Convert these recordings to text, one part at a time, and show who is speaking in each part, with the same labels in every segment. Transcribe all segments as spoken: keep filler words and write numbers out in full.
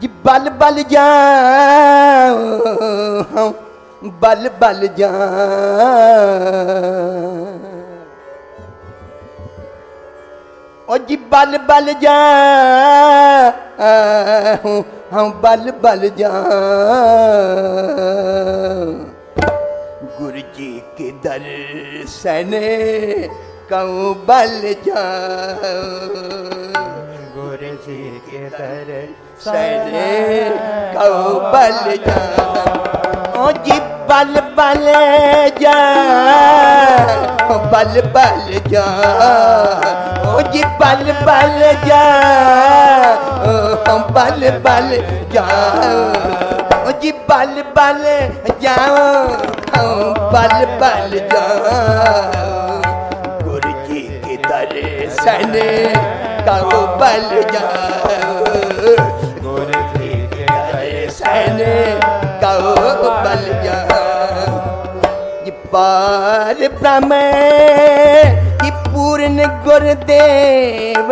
Speaker 1: जी बल बल जाऊं बल बल जाऊं ओ जी बल बल जाऊं हम बल बल जाऊं गुरु जी के दर्शन कहूँ बल जाऊं
Speaker 2: गुरु जी के
Speaker 1: दर्शन कहूँ बल जाऊं ओ जी बल बल जाऊं बल बल जाऊं ओ जी बल बल जाऊं बल बल जाऊं ओ जी बल बल जाऊं बल बल जाऊं गुरु जी के दर्शन कहूँ बल जाऊं
Speaker 2: गुरु जी के
Speaker 1: दर्शन कहूँ बल जाऊं ये पार ब्रह्म ये पूर्ण गुरुदेव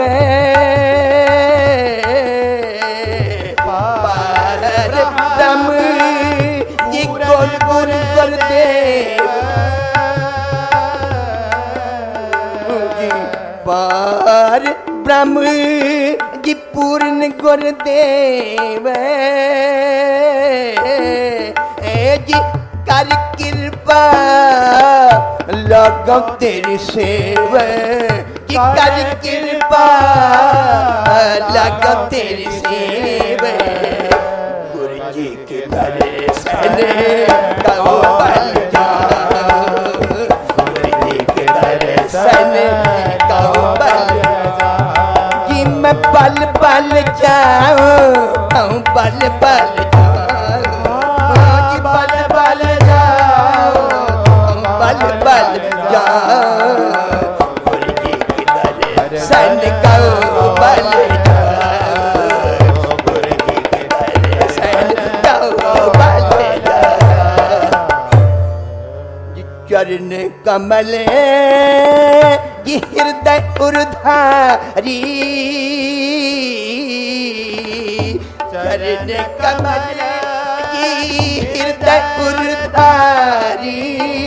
Speaker 1: पार ब्रह्म ये गुरु गुरु गुरुदेव पार ब्रह्म जी पूर्ण गुरुदेव ए जी कर कृपा लगो तेरी सेवा जी कर कृपा लगो तेरी सेवा गुरु जी के दर्शन कहूँ बल जाऊं गुरु जी के दर्शन कहूँ बल जी मैं बल बल जाऊं बल बल जाऊं जी बल बल जाऊं बल बल जाऊं गुरु जी के दर्शन कहूँ बल जाऊं गुरु जी के दर्शन कहूँ बल जाऊं जी चरण कमल जी हृदय उर्धारी चरण कमल जी हृदय उर्धारी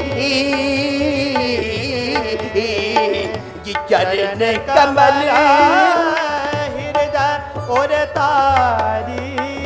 Speaker 1: जी चरण कमल
Speaker 2: हृदय उर्धारी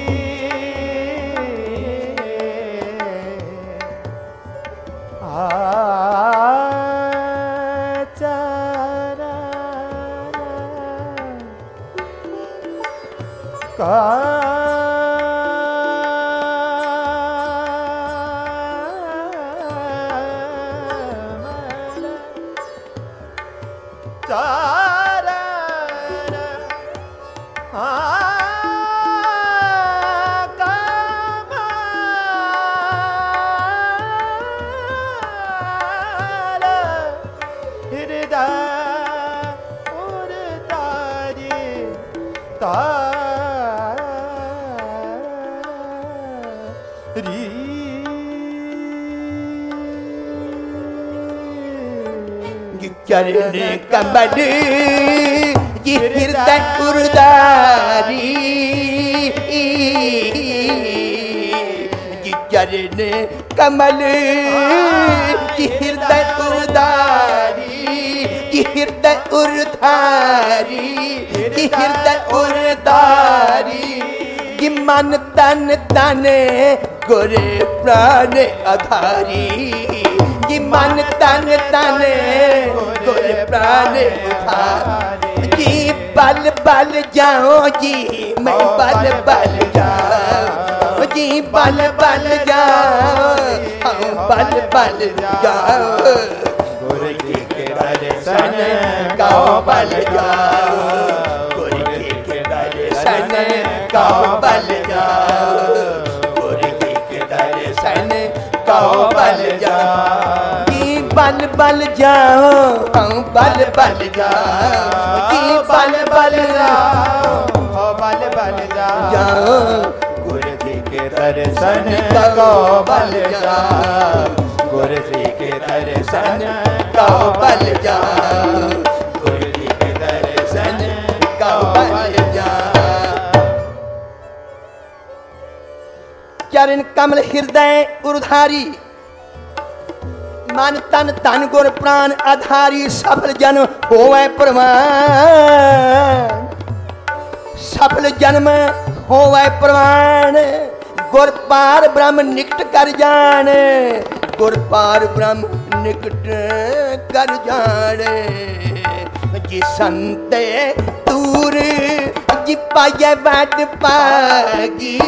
Speaker 1: चरण कमल जी हृदय उर्धारी जी चरण कमल जी हृदय उर्धारी जी हृदय उर्धारी जी हृदय उर्धारी जी मन तन तन गुरु प्राण आधारी जी मन तन तन गुरु प्राण आधारी जी बल बल जाओ जी मैं बल बल जाओ जी बल बल जाओ हम बल बल जाओ
Speaker 2: गुरु जी के दर्शन
Speaker 1: कहूँ बल जाओ गुरु जी के दर्शन कहूँ बल जाओ गुरु जी के दर्शन कहूँ बल जाओ जी बल बल जाओ हम बल बल जाओ जी बल बल जाओ
Speaker 2: बल बल
Speaker 1: जाओ
Speaker 2: गुरु जी के दर्शन कहूँ बल जाओ गुरु जी के दर्शन
Speaker 1: कहूँ बल जाओ गुरु जी के दर्शन कहूँ बल जाओ चरण कमल हृदय उर्धारी, मन तन धन गुर प्राण आधारी, सफल जन्म होवे प्रमाण, सफल जन्म होवे प्रमाण, गुर पार ब्रह्म निकट कर जान, गुर पार ब्रह्म निकट कर जान। जी संते दूर जी पाए बाट पागी,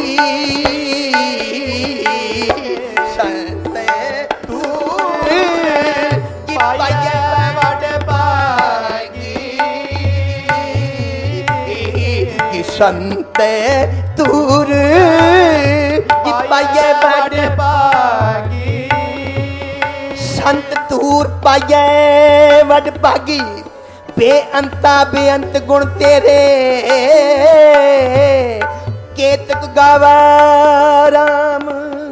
Speaker 1: संते दूर जी पाए बाट पागी, जी संते दूर जी पाए बाट पागी, संत दूर पाए वड भागी, बेअंता बेअंत गुण तेरे, केतक गावा राम।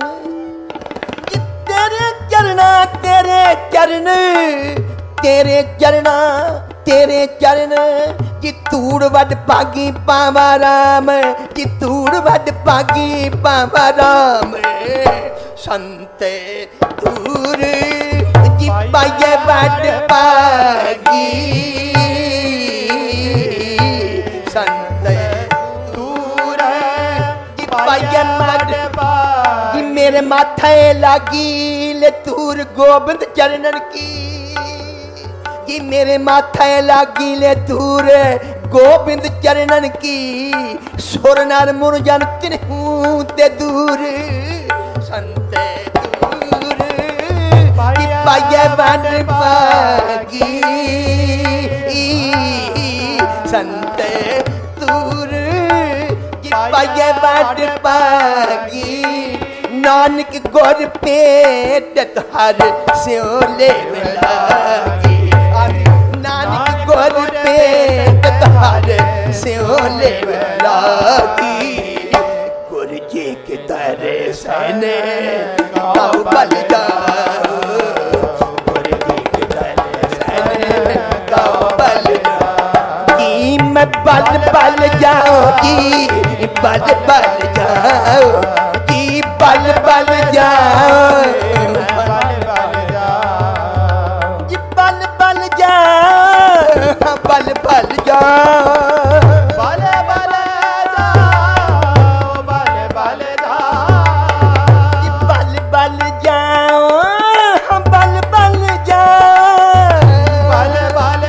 Speaker 1: तेरे चरना तेरे चरण, तेरे चरना तेरे चरण, जी तूड़ वड भागी पावा राम, जी तूड़ वड भागी पावा राम। संते दूर जी पाए वड भागी, संते दूर जी पाए वड भागी, मेरे माथे लागी ले तूर गोबिंद चरणन की, जी मेरे माथे लागी ले तूर गोबिंद चरणन की, सुर नर मुरजन तिन्हू ते दूर, संते दूर पाए वड भागी, संते दूर पाए वड भागी। नानक गुर पेट हर स्यों लेव लागी, नानक गुर पेट हर स्यों लेव लागी। गुर जी के दर्शन गाओ बल जाओ, गुर जी के दर्शन गाओ बल जाओ, मैं बल बल जाऊंगी, बल बल जाओ जी, बल बल जाओ, बल बल जाओ जी, बल बल जाओ, बल बल जाओ, बल बल जाओ, बल बल जाओ जी, बल बल जाओ, बल बल जाओ, बल बल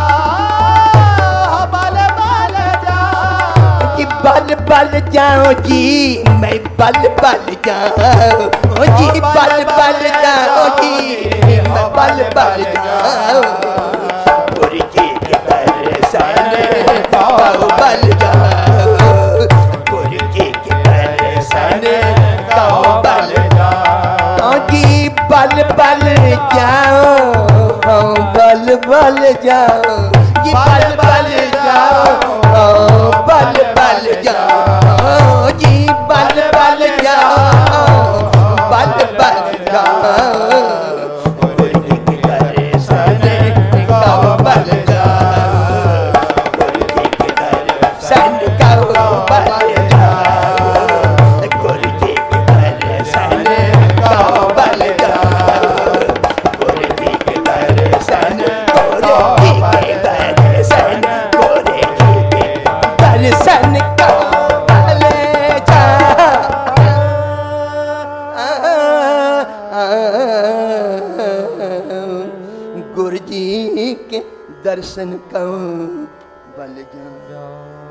Speaker 1: जाओ, बल बल जाओ जी, मैं बल बल जाओ जी, बल बल जाओ जी, मैं बल बल जाओ। गुर जी के दर्शन गाओ बल जाओ, गुर जी के दर्शन गाओ बल जाओ जी, बल बल जाओ, बल बल जाओ जी, बल बल जाओ, बल बल जाओ जी, बल बल जाओ, बल बल जाओ। गुर जी के दर्शन गाओ बल जाओ, गुर जी के दर्शन गाओ बल जाओ, गुर जी के दर्शन गाओ बल जाओ, गुर जी के दर्शन, गुर जी के दर्शन, गुर जी के दर्शन गाओ बल जाओ। गुरु जी के दर्शन करो बल जाओ।